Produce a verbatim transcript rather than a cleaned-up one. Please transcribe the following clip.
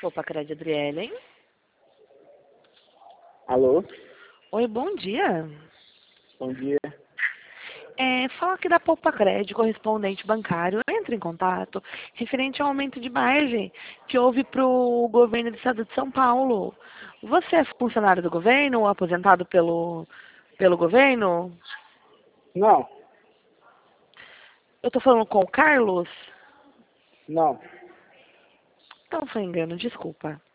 Poupa Crédito, Adriele, hein? Alô? Oi, bom dia. Bom dia. É, fala aqui da Poupa Crédito, correspondente bancário. Entre em contato referente ao aumento de margem que houve para o governo do estado de São Paulo. Você é funcionário do governo ou aposentado pelo, pelo governo? Não, Eu estou falando com o Carlos? não. Então foi engano, desculpa.